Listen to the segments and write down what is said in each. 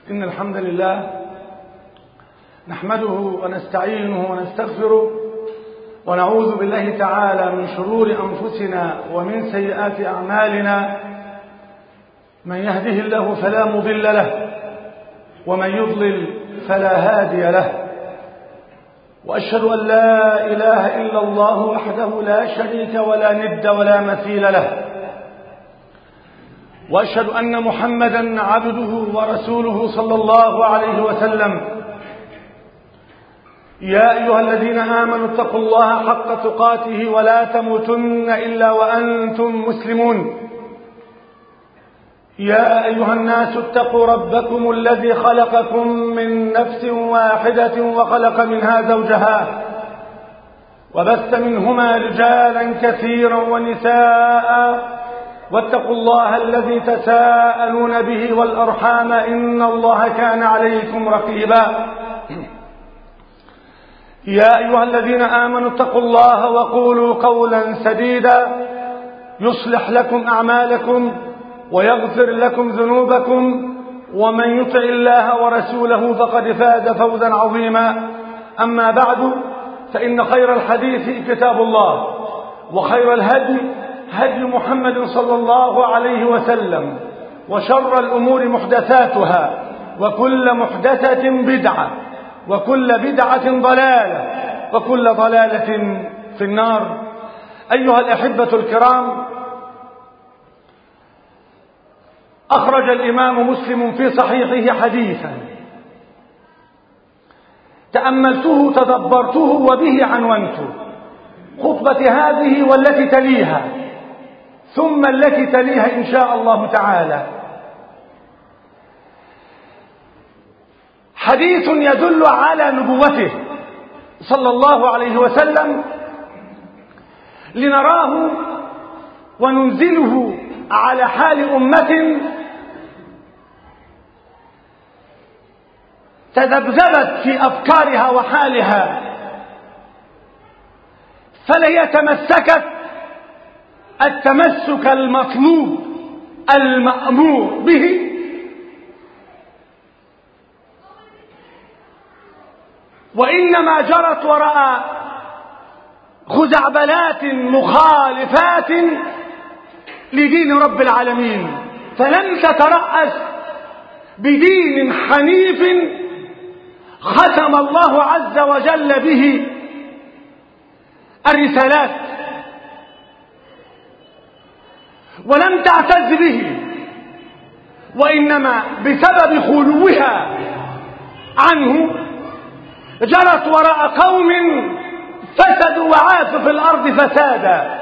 إن الحمد لله نحمده ونستعينه ونستغفره ونعوذ بالله تعالى من شرور أنفسنا ومن سيئات أعمالنا. من يهده الله فلا مضل له ومن يضلل فلا هادي له، وأشهد أن لا إله إلا الله وحده لا شريك ولا ند ولا مثيل له، وأشهد أن محمدا عبده ورسوله صلى الله عليه وسلم. يا أيها الذين آمنوا اتقوا الله حق تقاته ولا تموتن إلا وأنتم مسلمون. يا أيها الناس اتقوا ربكم الذي خلقكم من نفس واحدة وخلق منها زوجها وبث منهما رجالا كثيرا ونساء، واتقوا الله الذي تساءلون به والأرحام إن الله كان عليكم رقيبا. يا أيها الذين آمنوا اتقوا الله وقولوا قولا سديدا يصلح لكم أعمالكم ويغفر لكم ذنوبكم، ومن يطع الله ورسوله فقد فاز فوزا عظيما. أما بعد، فإن خير الحديث كتاب الله، وخير الهدي هدي محمد صلى الله عليه وسلم، وشر الأمور محدثاتها، وكل محدثة بدعة، وكل بدعة ضلالة، وكل ضلالة في النار. أيها الأحبة الكرام، أخرج الإمام مسلم في صحيحه حديثا تأملته تدبرته وبه عنونت خطبة هذه والتي تليها ثم التي تليها إن شاء الله تعالى. حديث يدل على نبوته صلى الله عليه وسلم، لنراه وننزله على حال أمة تذبذبت في أفكارها وحالها، فلهي تمسكت التمسك المطلوب المأمور به، وإنما جرت وراء خزعبلات مخالفات لدين رب العالمين، فلم تترأس بدين حنيف ختم الله عز وجل به الرسالات، ولم تعتز به، وإنما بسبب خلوها عنه جرت وراء قوم فسدوا وعاشوا في الأرض فسادا،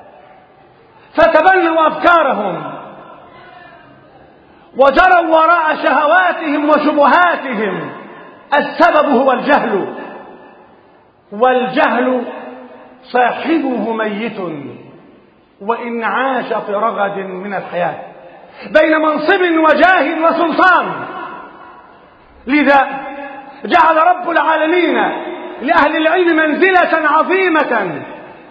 فتبنوا أفكارهم وجروا وراء شهواتهم وشبهاتهم. السبب هو الجهل، والجهل صاحبه ميت وإن عاش في رغد من الحياة بين منصب وجاه وسلطان. لذا جعل رب العالمين لأهل العلم منزلة عظيمة،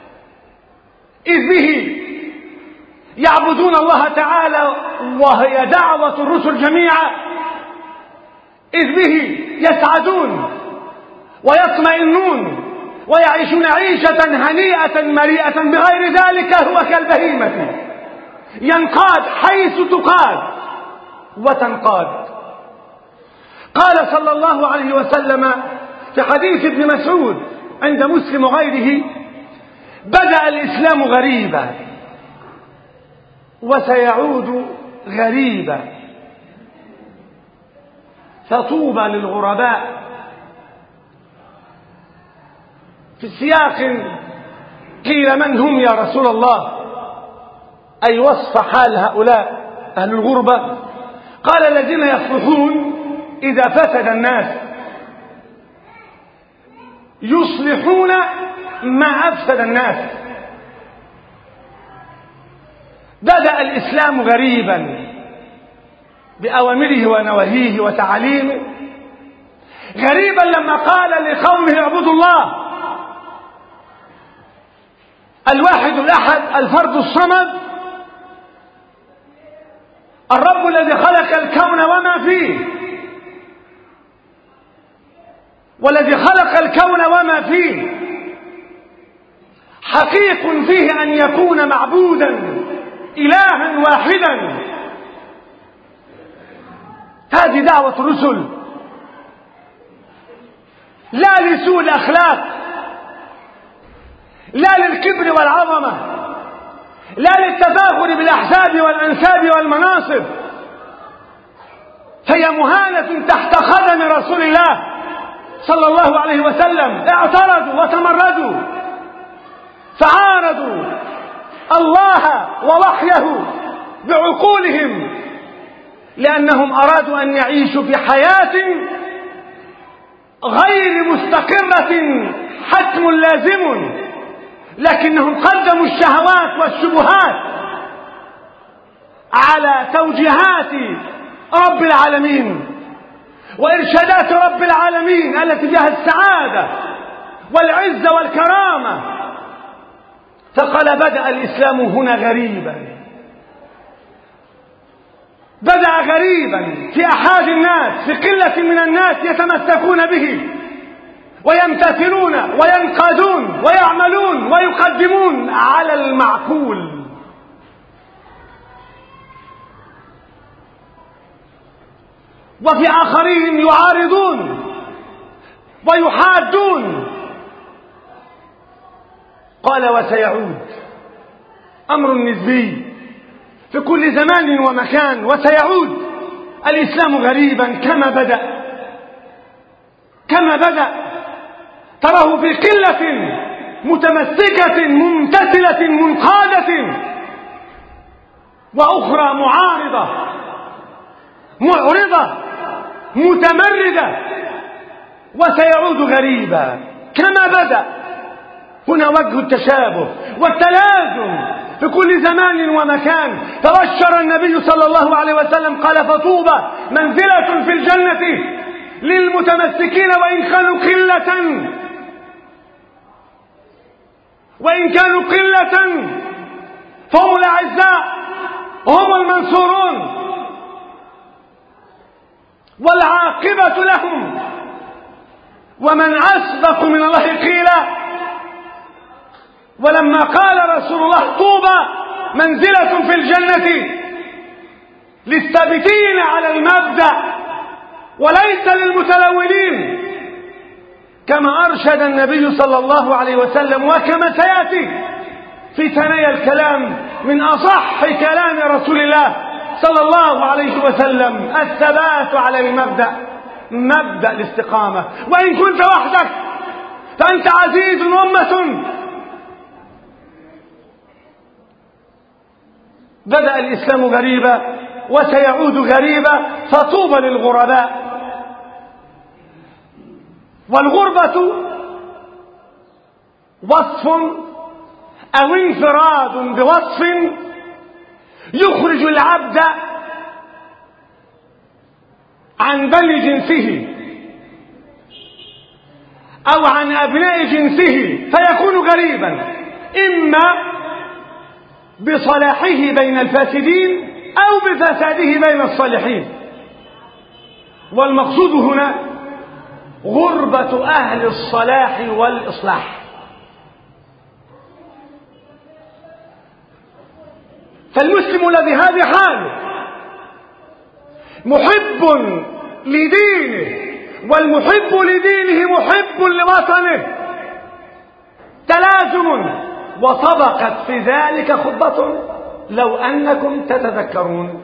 إذ به يعبدون الله تعالى، وهي دعوة الرسل جميعا، إذ به يسعدون ويطمئنون ويعيشون عيشة هنيئة مريئة، بغير ذلك هو كالبهيمة ينقاد حيث تقاد وتنقاد. قال صلى الله عليه وسلم في حديث ابن مسعود عند مسلم وغيره: بدأ الإسلام غريبا وسيعود غريبا، فطوبى للغرباء. في سياق قيل: من هم يا رسول الله؟ أي وصف حال هؤلاء أهل الغربة؟ قال: الذين يصلحون إذا فسد الناس، يصلحون ما أفسد الناس. بدأ الإسلام غريبا بأوامره ونواهيه وتعاليمه، غريبا لما قال لقومه اعبدوا الله الواحد الأحد الفرد الصمد الرب الذي خلق الكون وما فيه، والذي خلق الكون وما فيه حقيق فيه أن يكون معبودا إلها واحدا. هذه دعوة الرسل، لا لسوء الأخلاق، لا للكبر والعظمة، لا للتفاخر بالأحساب والأنساب والمناصب، فهي مهانة تحت قدم رسول الله صلى الله عليه وسلم. اعترضوا وتمردوا فعارضوا الله ووحيه بعقولهم، لأنهم أرادوا أن يعيشوا في حياة غير مستقرة حتم لازم، لكنهم قدموا الشهوات والشبهات على توجيهات رب العالمين وإرشادات رب العالمين التي فيها السعادة والعزة والكرامة. فقال بدأ الإسلام هنا غريبا، بدأ غريبا في أحد الناس، في قلة من الناس يتمسكون به ويمتثلون وينقادون ويعملون ويقدمون على المعقول. وفي آخرين يعارضون ويحادون. قال وسيعود، أمر نسبي في كل زمان ومكان، وسيعود الإسلام غريبا كما بدأ تراه في قلة متمسكة ممتثلة منقادة، وأخرى معارضة معرضة متمردة، وسيعود غريبا كما بدأ. هنا وجه التشابه والتلازم في كل زمان ومكان. فبشر النبي صلى الله عليه وسلم قال فطوبى منزلة في الجنة للمتمسكين وإن كانوا قلة فهم الأعزاء وهم المنصورون والعاقبة لهم. ومن أصدق من الله قيلا. ولما قال رسول الله طوبى منزلة في الجنة للثابتين على المبدأ وليس للمتلونين، كما أرشد النبي صلى الله عليه وسلم وكما سيأتي في ثنايا الكلام من أصح كلام رسول الله صلى الله عليه وسلم: الثبات على المبدأ، مبدأ الاستقامة. وإن كنت وحدك فأنت عزيز أمة. بدأ الإسلام غريبا وسيعود غريبا، فطوبى للغرباء. والغربة وصف أو انفراد بوصف يخرج العبد عن بني جنسه أو عن أبناء جنسه فيكون غريبا، إما بصلاحه بين الفاسدين أو بفساده بين الصالحين. والمقصود هنا غربة أهل الصلاح والإصلاح. فالمسلم الذي هذه حاله محب لدينه، والمحب لدينه محب لوطنه، تلازم. وطبقت في ذلك خطبة لو أنكم تتذكرون.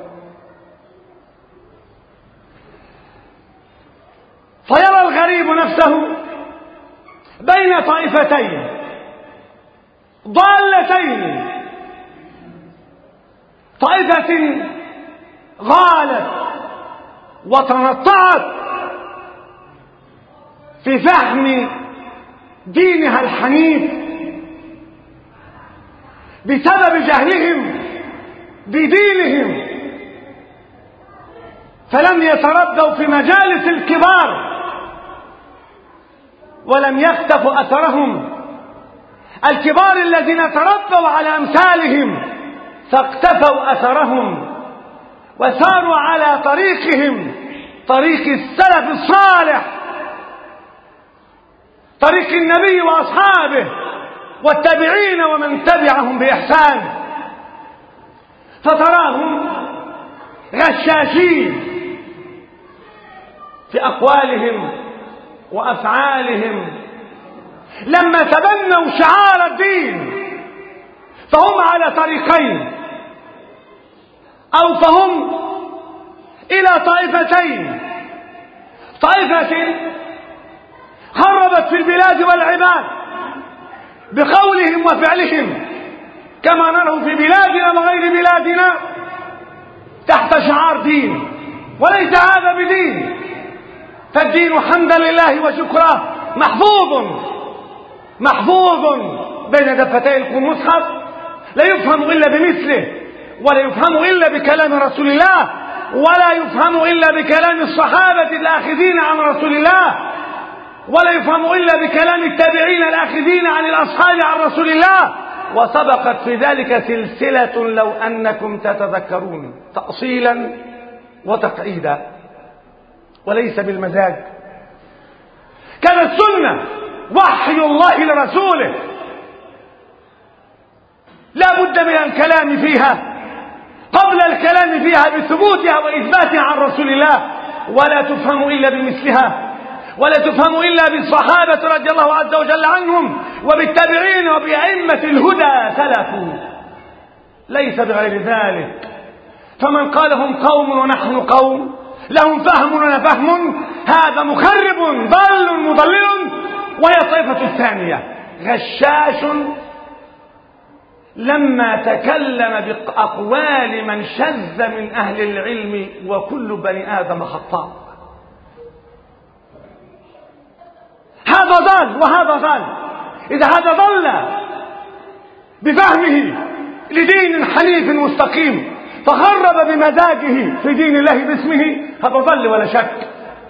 فيرى الغريب نفسه بين طائفتين ضالتين، طائفة غالت وتنطعت في فهم دينها الحنيف بسبب جهلهم بدينهم، فلم يتربوا في مجالس الكبار ولم يختفوا أثرهم. الكبار الذين تربوا على أمثالهم فاقتفوا أثرهم وساروا على طريقهم، طريق السلف الصالح طريق النبي وأصحابه والتابعين ومن تبعهم بإحسان، فتراهم غشاشين في أقوالهم وأفعالهم. لما تبنوا شعار الدين فهم على طريقين، أو فهم إلى طائفتين: طائفة خربت في البلاد والعباد بقولهم وفعلهم كما نرى في بلادنا وغير بلادنا تحت شعار دين، وليس هذا بدين. فالدين حمدا لله وشكره محفوظ بين دفتي المصحف، لا يفهم إلا بمثله، ولا يفهم إلا بكلام رسول الله، ولا يفهم إلا بكلام الصحابة الآخذين عن رسول الله، ولا يفهم إلا بكلام التابعين الآخذين عن الأصحاب عن رسول الله. وسبقت في ذلك سلسلة لو أنكم تتذكرون، تأصيلا وتقعيدا، وليس بالمزاج. كانت سنة وحي الله لرسوله لا بد من الكلام فيها قبل الكلام فيها بثبوتها وإثباتها عن رسول الله، ولا تفهم إلا بمثلها، ولا تفهم إلا بالصحابة رضي الله عز وجل عنهم وبالتابعين وبأئمة الهدى سلفوا، ليس بغير ذلك. فمن قال هم قوم ونحن قوم، لهم فهم ولنا فهم، هذا مخرب ضال مضلل. وهي الطائفة الثانية غشاش لما تكلم بأقوال من شذ من أهل العلم، وكل بني آدم خطاء. هذا ضال وهذا ضال. إذا هذا ضل بفهمه لدين حنيف مستقيم فخرب بمزاجه في دين الله باسمه، هذا ضل ولا شك.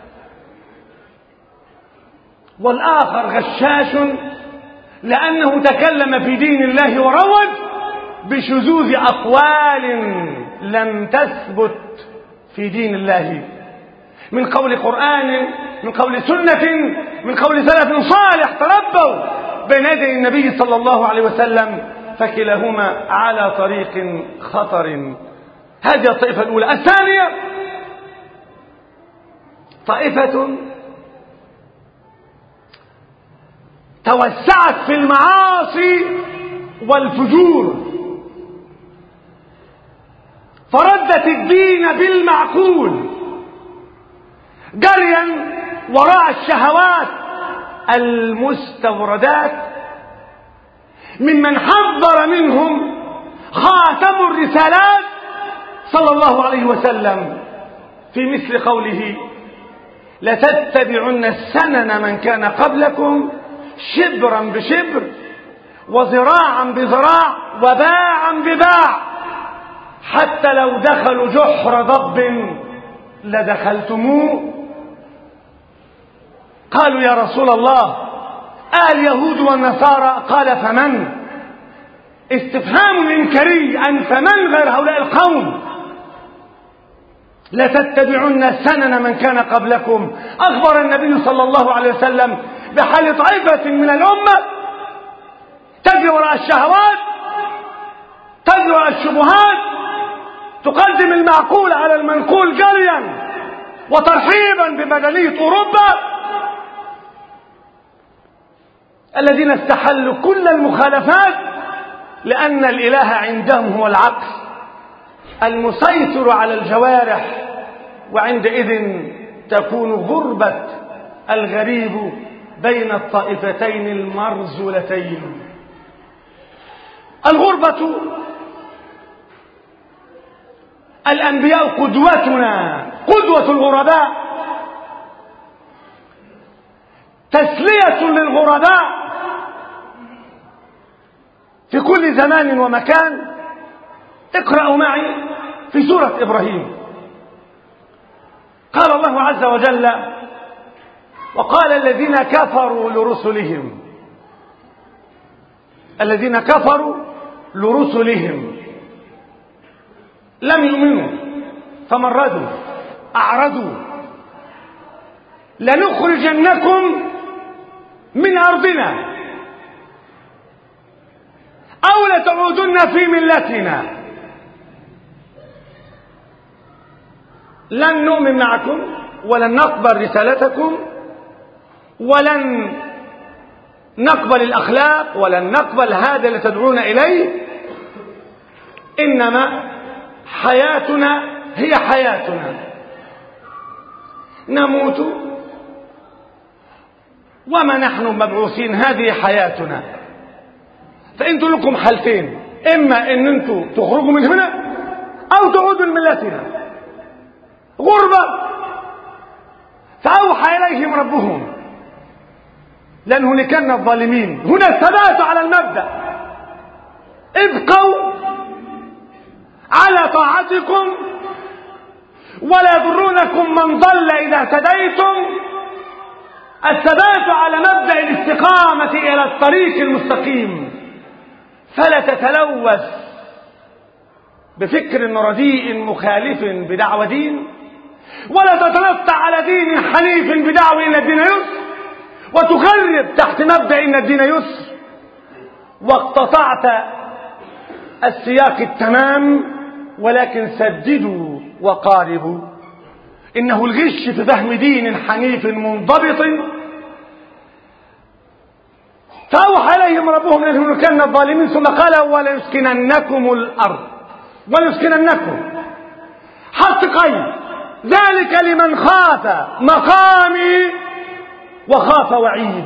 والآخر غشاش لأنه تكلم في دين الله وروج بشذوذ أقوال لم تثبت في دين الله، من قول قرآن، من قول سنة، من قول سلف صالح تربوا بين يدي النبي صلى الله عليه وسلم، فكلاهما على طريق خطر. هذه الطائفة الأولى. الثانية طائفة توسعت في المعاصي والفجور، فردت الدين بالمعقول جريا وراء الشهوات المستوردات، ممن حذر منهم خاتم الرسالات صلى الله عليه وسلم في مثل قوله: لتتبعن سنن من كان قبلكم شبرا بشبر وذراعا بذراع وباعا بباع، حتى لو دخلوا جحر ضب لدخلتموه. قالوا: يا رسول الله، اليهود والنصارى؟ قال: فمن؟ استفهام إنكاري عن فمن غير هؤلاء القوم. لتتبعن سنن من كان قبلكم. أخبر النبي صلى الله عليه وسلم بحال طائفة من الأمة تجري وراء الشهوات، تجري وراء الشبهات، تقدم المعقول على المنقول جريا وترحيبا بمدنية أوروبا، الذين استحلوا كل المخالفات، لأن الإله عندهم هو العقل المسيطر على الجوارح، وعندئذ تكون غربة الغريب بين الطائفتين المرزولتين. الغربة، الأنبياء قدوتنا، قدوة الغرباء، تسلية للغرباء في كل زمان ومكان. اقرأوا معي في سورة إبراهيم. قال الله عز وجل: وقال الذين كفروا لرسلهم، الذين كفروا لرسلهم لم يؤمنوا فمردوا أعرضوا لنخرجنكم من أرضنا أو لتعودن في ملتنا لن نؤمن معكم ولن نقبل رسالتكم ولن نقبل الأخلاق ولن نقبل هذا اللي تدعون إليه، إنما حياتنا هي حياتنا، نموت وما نحن مبعوثين، هذه حياتنا. فأنتم لكم حالتين، إما أن أنتم تخرجوا من هنا أو تعودوا لملتنا، غربة. فأوحى إليهم ربهم لنهلكن الظالمين. هنا الثبات على المبدأ، ابقوا على طاعتكم ولا يضرونكم من ضل إذا اهتديتم. الثبات على مبدأ الاستقامة إلى الطريق المستقيم، فلا تتلوث بفكر رديء مخالف بدعوى دين، ولا تتنطع على دين حنيف بدعوى إن الدين يسر، وتخرب تحت مبدأ إن الدين يسر، واقتطعت السياق التمام. ولكن سددوا وقاربوا. إنه الغش في فهم دين حنيف منضبط. فأوحى إليهم ربهم لنهلكن الظالمين، ثم قال وليسكننكم الأرض، وليسكننكم حط قيد، ذلك لمن خاف مقامي وخاف وعيد.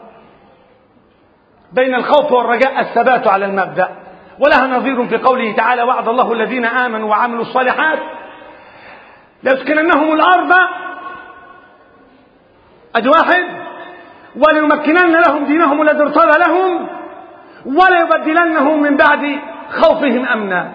بين الخوف والرجاء الثبات على المبدأ. ولها نظير في قوله تعالى وعد الله الذين آمنوا وعملوا الصالحات ليسكننهم الأرض، أدي واحد، وليمكنن لهم دينهم الذي ارتضى لهم وليبدلنهم من بعد خوفهم أمنا،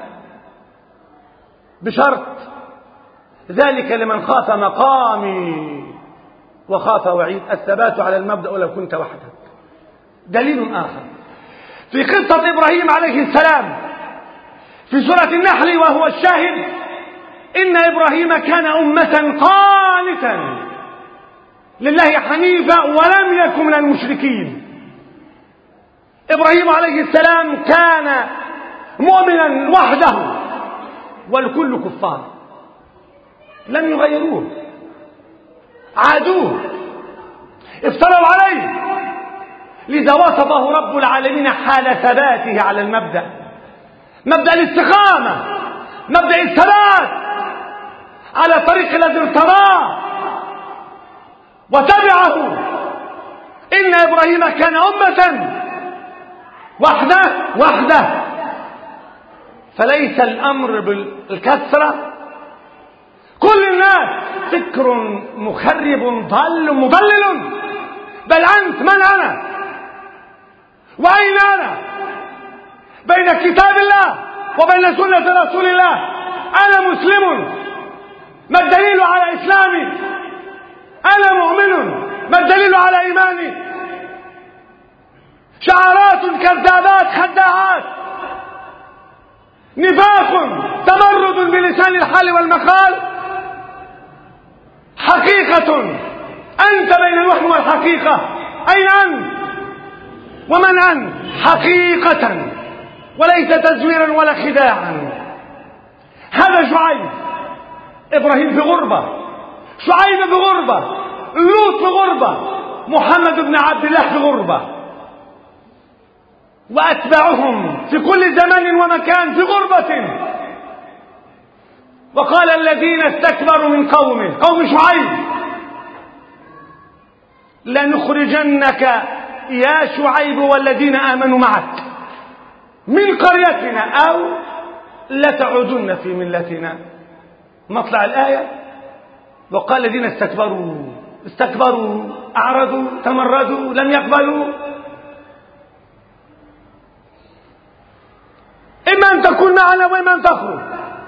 بشرط ذلك لمن خاف مقامي وخاف وعيد. الثبات على المبدأ ولو كنت وحدك. دليل آخر في قصة إبراهيم عليه السلام في سورة النحل وهو الشاهد: إن إبراهيم كان أمة قانتا لله حنيفا ولم يكن من المشركين. إبراهيم عليه السلام كان مؤمنا وحده والكل كفار، لم يغيروه، عادوه، افتروا عليه. لذا وصفه رب العالمين حال ثباته على المبدأ، مبدأ الاستقامة، مبدأ الثبات على طريق الذي ارتضاه وتبعه. إن إبراهيم كان أمة وحده، فليس الأمر بالكثرة. كل الناس فكر مخرب ضال مضلل، بل أنت من أنا وأين أنا بين كتاب الله وبين سنة رسول الله؟ أنا مسلم، ما الدليل على إسلامي؟ أنا مؤمن، ما الدليل على إيماني؟ شعارات كذابات خداعات، نفاق، تمرد بلسان الحال والمقال. حقيقة أنت بين الوهم والحقيقة، أين أنت ومن أنت؟ حقيقة وليس تزويرا ولا خداعا. هذا شعيب، إبراهيم في غربة، شعيب في غربة، لوط في غربة، محمد بن عبد الله في غربة، وأتباعهم في كل زمان ومكان في غربة. وقال الذين استكبروا من قومه، قوم شعيب: لنخرجنك يا شعيب والذين آمنوا معك من قريتنا أو لتعودن في ملتنا. مطلع الآية: وقال الذين استكبروا أعرضوا تمردوا لم يقبلوا. إما أن تكون معنا وإما أن تخرج.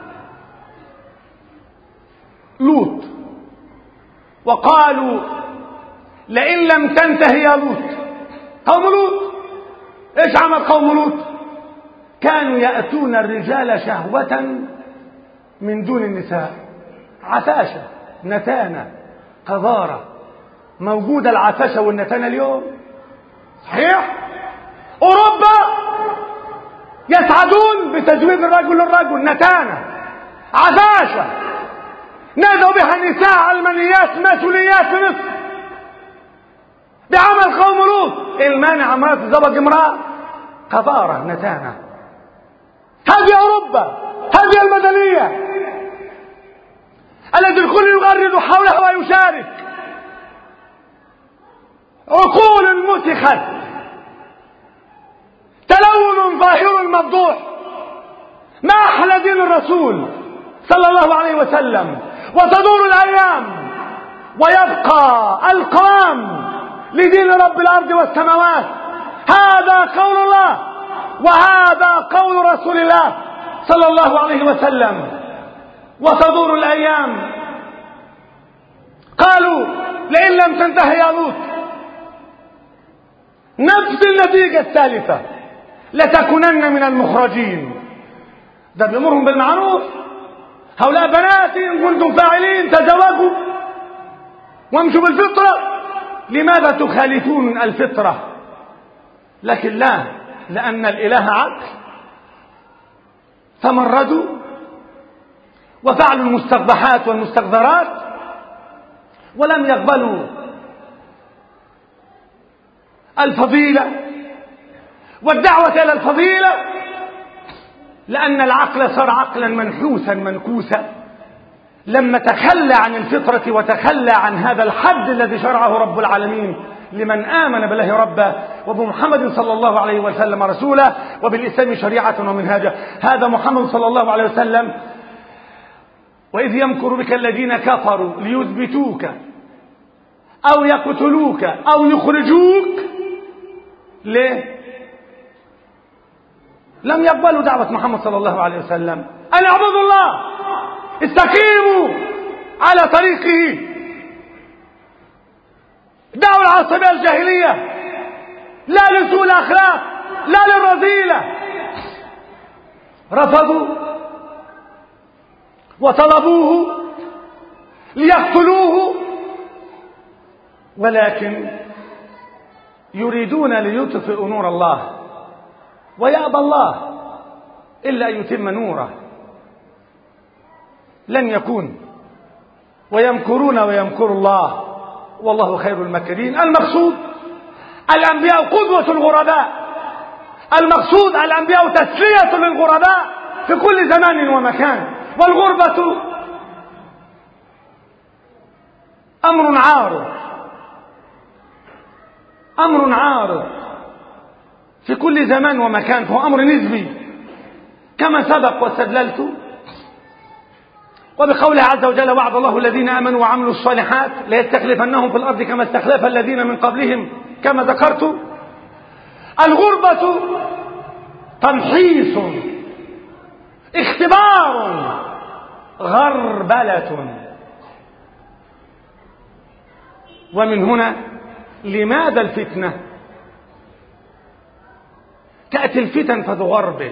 لوط: وقالوا لئن لم تنته يا لوط. قوم لوط ايش عمل قوم لوط؟ كانوا يأتون الرجال شهوة من دون النساء. عفاشة، نتانة، قذارة. موجودة العفاشة والنتانة اليوم؟ صحيح؟ أوروبا يسعدون بتزويج الرجل للرجل، نتانة عفاشة نادوا بها النساء علمانيات ماسونيات في مصر بعمل قوم لوط. المانع امرأة تزوج امرأة، قذارة، نتانة. هذه أوروبا، هذه المدنية التي الكل يغرد حولها ويشارك. عقول مسخت، تلون ظاهر مفضوح. ما أحلى دين الرسول صلى الله عليه وسلم. وتدور الأيام ويبقى القوام لدين رب الأرض والسماوات. هذا قول الله وهذا قول رسول الله صلى الله عليه وسلم. وتدور الأيام، قالوا لئن لم تنتهي يا لوط نفس النتيجة الثالثة، لتكونن من المخرجين. ده بيأمرهم بالمعروف. هؤلاء بناتي إن كنتم فاعلين تزوجوا وامشوا بالفطرة. لماذا تخالفون الفطرة؟ لكن لا، لأن الإله عدل، تمردوا وفعلوا المستقبحات والمستقذرات ولم يقبلوا الفضيلة والدعوة إلى الفضيلة، لأن العقل صار عقلا منحوسا منكوسا لما تخلى عن الفطرة وتخلى عن هذا الحد الذي شرعه رب العالمين لمن آمن بالله ربه وبمحمد صلى الله عليه وسلم رسوله وبالإسلام شريعة ومنهاجا. هذا محمد صلى الله عليه وسلم. وإذ يمكر بك الذين كفروا ليثبتوك أو يقتلوك أو يخرجوك. ليه؟ لم يقبلوا دعوة محمد صلى الله عليه وسلم أن اعبدوا الله، استقيموا على طريقه، دعوا العصبية الجاهلية، لا لسوء الأخلاق، لا للرذيلة. رفضوا وطلبوه ليقتلوه، ولكن يريدون ليطفئوا نور الله ويأبى الله إلا أن يتم نوره. لن يكون. ويمكرون ويمكر الله والله خير الماكرين. المقصود الأنبياء قدوة الغرباء، المقصود الأنبياء تسلية للغرباء في كل زمان ومكان. والغربة أمر عارض، أمر عارض في كل زمان ومكان، فهو أمر نسبي كما سبق واستدللت. وبقوله عز وجل وعد الله الذين آمنوا وعملوا الصالحات ليستخلفنهم في الأرض كما استخلف الذين من قبلهم كما ذكرت. الغربة تمحيص، اختبار، غربلة. ومن هنا لماذا الفتنة؟ تأتي الفتن فتغربل،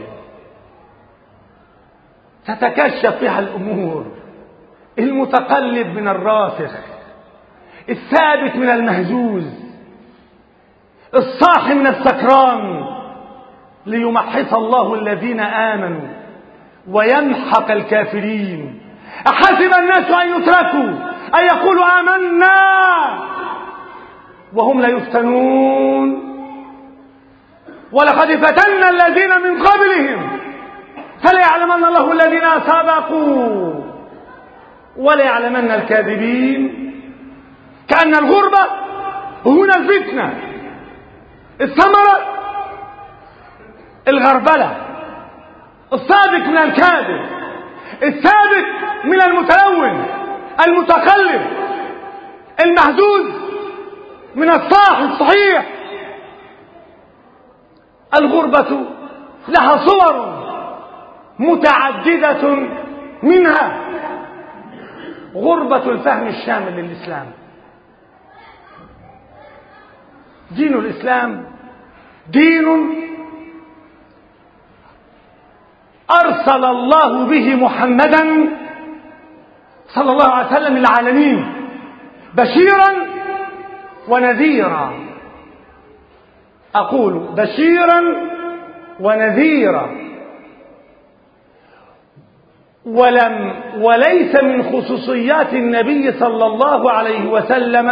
تتكشف فيها الأمور، المتقلب من الراسخ، الثابت من المهزوز، الصاحي من السكران، ليمحص الله الذين آمنوا ويمحق الكافرين. أحسب الناس أن يتركوا أن يقولوا آمنا وهم لا يفتنون ولقد فتنا الذين من قبلهم فليعلمن الله الذين سبقوا وليعلمن الكاذبين. كأن الغربة هنا الفتنة، الثمرة الغربلة، الصادق من الكاذب، الثابت من المتلون، المتقلب، المهزوز من الصاحي الصحيح. الغربة لها صور متعددة، منها غربة الفهم الشامل للإسلام. دين الإسلام دين أرسل الله به محمدا صلى الله عليه وسلم للعالمين بشيرا ونذيرا. أقول بشيرا ونذيرا، وليس من خصوصيات النبي صلى الله عليه وسلم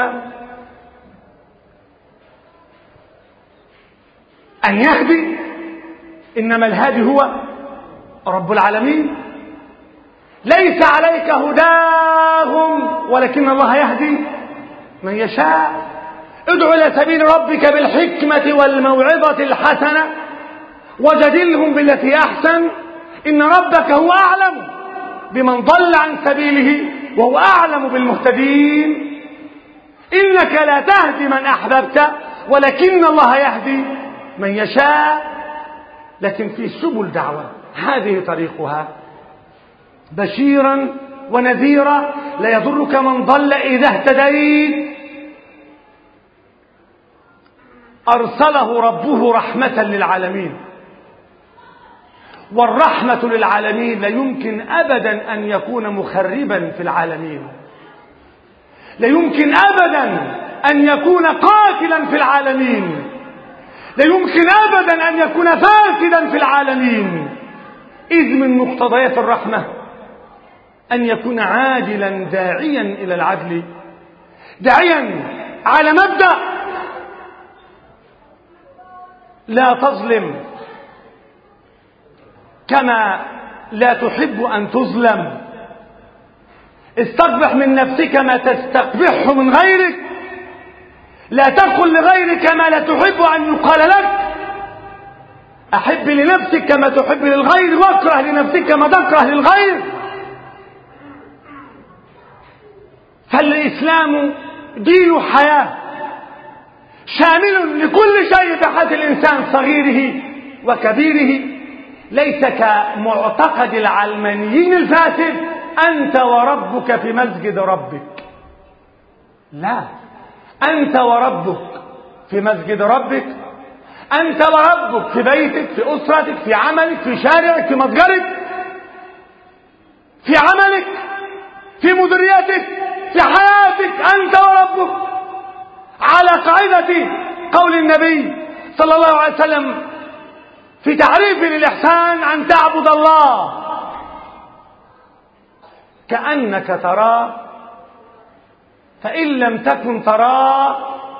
أن يهدي، إنما الهادي هو رب العالمين. ليس عليك هداهم ولكن الله يهدي من يشاء. ادع إلى سبيل ربك بالحكمة والموعظة الحسنة وجادلهم بالتي أحسن، إن ربك هو أعلم بمن ضل عن سبيله وهو أعلم بالمهتدين. إنك لا تهدي من أحببت ولكن الله يهدي من يشاء. لكن في سبل دعوة هذه طريقها، بشيرا ونذيرا، لا يضرك من ضل إذا اهتديت. أرسله ربه رحمة للعالمين، والرحمة للعالمين لا يمكن أبدا أن يكون مخربا في العالمين، لا يمكن أبدا أن يكون قاتلا في العالمين، لا يمكن أبدا أن يكون فاسدا في العالمين. إذ من مقتضيات الرحمة أن يكون عادلا داعيا إلى العدل، داعيا على مبدأ لا تظلم كما لا تحب أن تظلم، استقبح من نفسك ما تستقبحه من غيرك، لا تقل لغيرك ما لا تحب أن يقال لك، أحب لنفسك كما تحب للغير، واكره لنفسك كما تكره للغير. فالإسلام دين حياة شامل لكل شيء في حياة الإنسان صغيره وكبيره، ليس كمعتقد العلمانيين الفاسد أنت وربك في مسجد ربك، لا، أنت وربك في مسجد ربك، أنت وربك في بيتك، في أسرتك، في عملك، في شارعك، في متجرك، في عملك، في مديريتك، في حياتك، أنت وربك، على قاعدة قول النبي صلى الله عليه وسلم في تعريف للإحسان: أن تعبد الله كأنك تراه فإن لم تكن تراه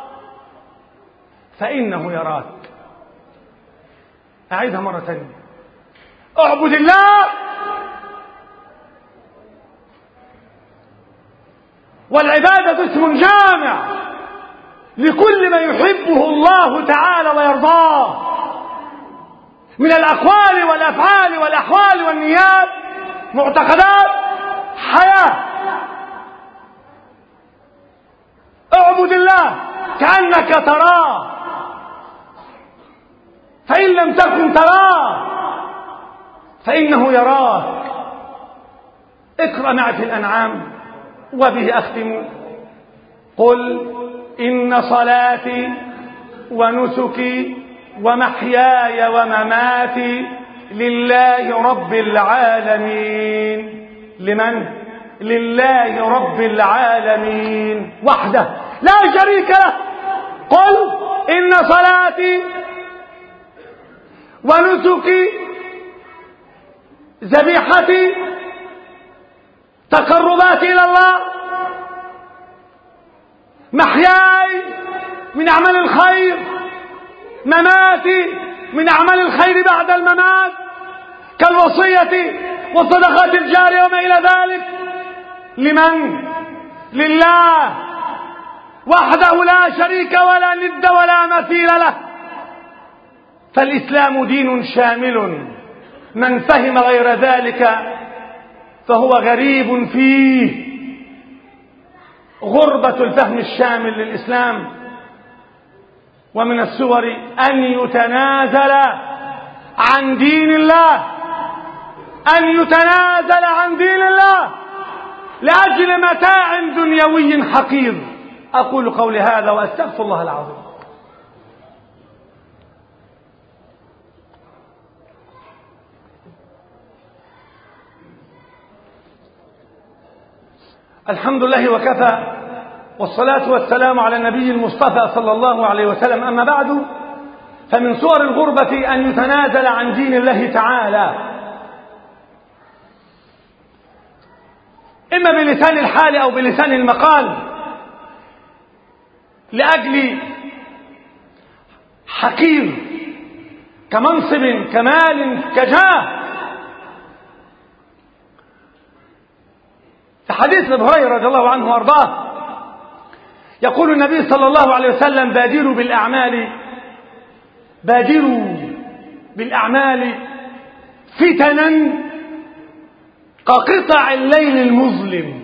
فإنه يراك. أعيدها مرة ثانية: اعبد الله والعبادة اسم جامع لكل ما يحبه الله تعالى ويرضاه من الأقوال والأفعال والأحوال والنيات، معتقدات، حياة. اعبد الله كأنك تراه فإن لم تكن تراه فإنه يراك. اقرأ معي في الأنعام وبه أختم: قل إن صلاتي ونسكي ومحياي ومماتي لله رب العالمين. لمن؟ لله رب العالمين وحده لا شريك له. قل إن صلاتي ونسكي، ذبيحتي، تقرباتي إلى الله، محياي من أعمال الخير، مماتي من أعمال الخير بعد الممات كالوصية والصدقات الجارية وما إلى ذلك. لمن؟ لله وحده لا شريك ولا ند ولا مثيل له. فالإسلام دين شامل، من فهم غير ذلك فهو غريب فيه. غربة الفهم الشامل للإسلام. ومن الصور أن يتنازل عن دين الله، أن يتنازل عن دين الله لأجل متاع دنيوي حقير. أقول قولي هذا وأستغفر الله العظيم. الحمد لله وكفى، والصلاة والسلام على النبي المصطفى صلى الله عليه وسلم. أما بعد، فمن صور الغربة أن يتنازل عن دين الله تعالى، إما بلسان الحال أو بلسان المقال، لأجل حقير كمنصب كمال كجاه. في حديث ابي هريره رضي الله عنه وارضاه يقول النبي صلى الله عليه وسلم: بادروا بالأعمال فتنا كقطع الليل المظلم،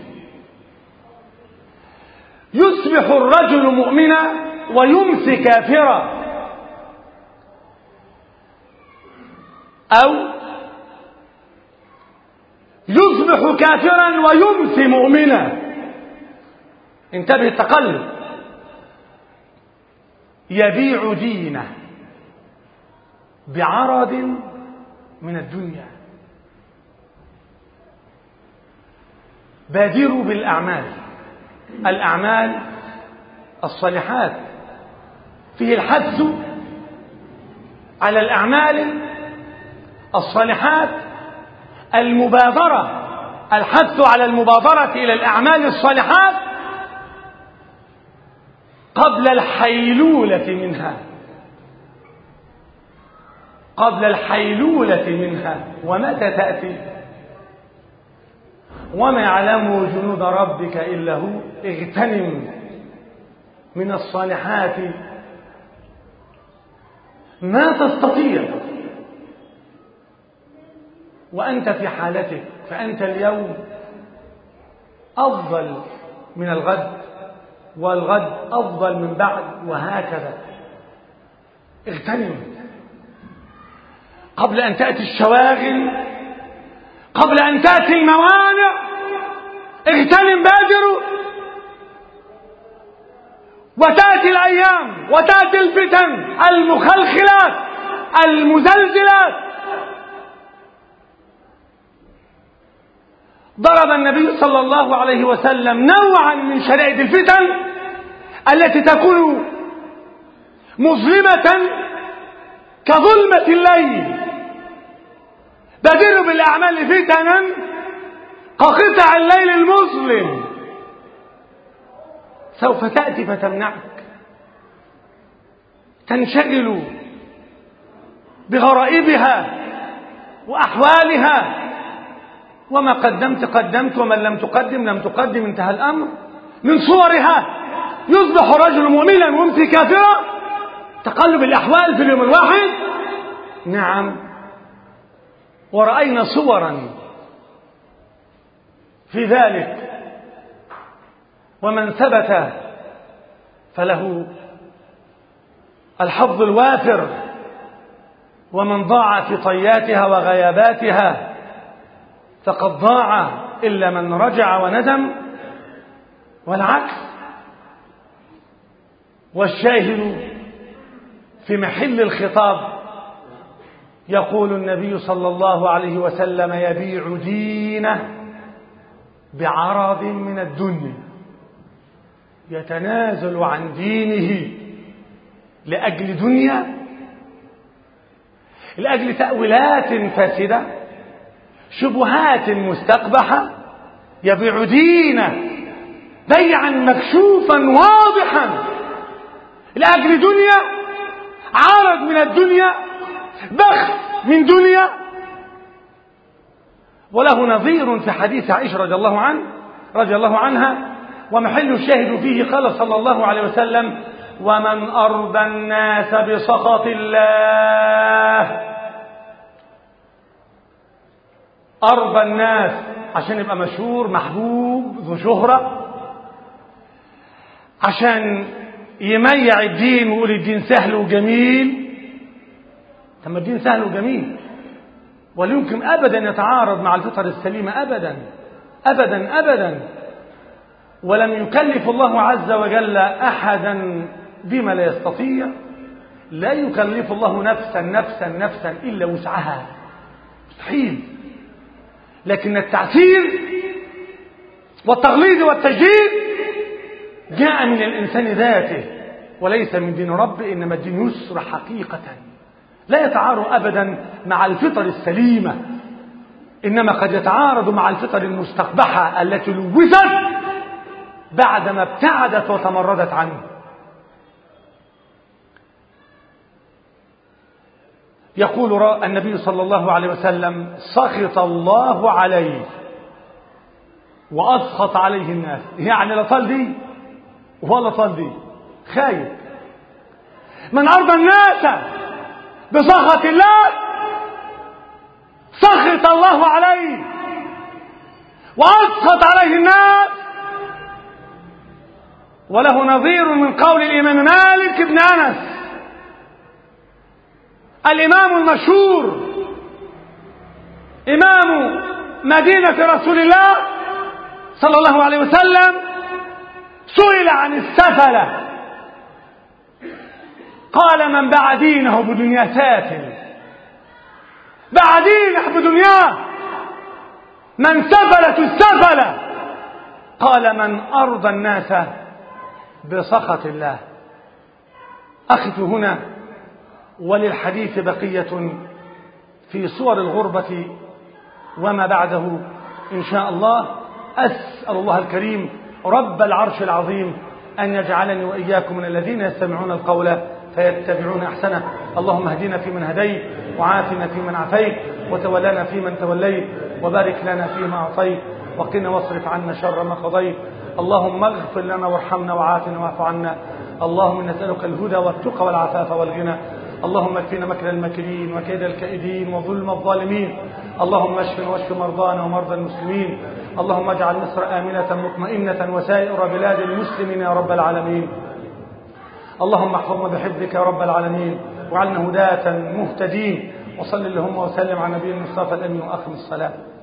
يصبح الرجل مؤمنا ويمسي كافرا، أو يصبح كافرا ويمسي مؤمنا. انتبه التقلب. يبيع دينه بعرض من الدنيا. بادروا بالأعمال، الأعمال الصالحات، فيه الحث على الأعمال الصالحات، المبادرة، الحث على المبادرة إلى الأعمال الصالحات قبل الحيلولة منها، قبل الحيلولة منها. ومتى تأتي؟ وما يعلم جنود ربك إلا هو. اغتنم من الصالحات ما تستطيع وأنت في حالتك، فأنت اليوم أفضل من الغد، والغد أفضل من بعد، وهكذا. اغتنم قبل أن تأتي الشواغل، قبل أن تأتي الموانع. اغتنم، بادروا. وتأتي الأيام وتأتي الفتن المخلخلات المزلزلات. ضرب النبي صلى الله عليه وسلم نوعا من شدائد الفتن التي تكون مظلمة كظلمة الليل. بادروا بالأعمال فتنا كقطع الليل المظلم. سوف تأتي فتمنعك، تنشغل بغرائبها وأحوالها. وما قدمت ومن لم تقدم، انتهى الأمر. من صورها يصبح الرجل مؤمنا ويمسي كافرا. تقلب الأحوال في اليوم الواحد. نعم، ورأينا صورا في ذلك. ومن ثبت فله الحظ الوافر، ومن ضاع في طياتها وغياباتها فقد ضاع، إلا من رجع وندم، والعكس. والشاهد في محل الخطاب يقول النبي صلى الله عليه وسلم: يبيع دينه بعرض من الدنيا. يتنازل عن دينه لأجل دنيا، لأجل تأويلات فاسدة، شبهات مستقبحة. يبيع دينه بيعا مكشوفا واضحا لأجل دنيا، عرض من الدنيا، بخس من دنيا. وله نظير في حديث عائشة رضي الله عنها، ومحل الشاهد فيه قال صلى الله عليه وسلم: ومن أرضى الناس بسخط الله. أرضى الناس عشان يبقى مشهور محبوب ذو شهرة، عشان يميع الدين ويقول الدين سهل وجميل. ثم الدين سهل وجميل ولا يمكن أبدا يتعارض مع الفطر السليمة، أبدا أبدا أبدا. ولم يكلف الله عز وجل أحدا بما لا يستطيع. لا يكلف الله نفسا إلا وسعها، مستحيل. لكن التعسير والتغليظ والتجديد جاء من الإنسان ذاته. وليس من دين رب، إنما الدين يسر حقيقة لا يتعارض أبدا مع الفطر السليمة، إنما قد يتعارض مع الفطر المستقبحة التي لوثت بعدما ابتعدت وتمردت عنه. يقول النبي صلى الله عليه وسلم: سخط الله عليه وأسخط عليه الناس. يعني لا طال دي ولا طال دي، خايف من أرضى الناس بسخط الله سخط الله عليه وأسخط عليه الناس. وله نظير من قول الإمام مالك بن أنس الإمام المشهور إمام مدينة رسول الله صلى الله عليه وسلم، سئل عن السفلة قال: من باع دينه بدنيا سافل. باع دينه بدنياه. من سفلة السفلة؟ قال: من أرضى الناس بسخط الله. أخذ هنا، وللحديث بقية في صور الغربة وما بعده إن شاء الله. أسأل الله الكريم رب العرش العظيم أن يجعلني وإياكم من الذين يستمعون القول فيتبعون أحسنه. اللهم اهدنا فيمن هديت، وعافنا فيمن عافيت، وتولنا فيمن توليت، وبارك لنا فيما أعطيت، وقنا واصرف عنا شر ما قضيت. اللهم اغفر لنا وارحمنا وعافنا واعف عنا. اللهم نسألك الهدى والتقى والعفاف والغنى. اللهم اكفنا مكر الماكرين وكيد الكائدين وظلم الظالمين. اللهم اشفنا واشف مرضانا ومرضى المسلمين. اللهم اجعل مصر آمنة مطمئنة وسائر بلاد المسلمين يا رب العالمين. اللهم احفظنا بحفظك يا رب العالمين، واجعلنا هداة مهتدين. وصل اللهم وسلم على نبينا المصطفى الأمين وأقم الصلاة.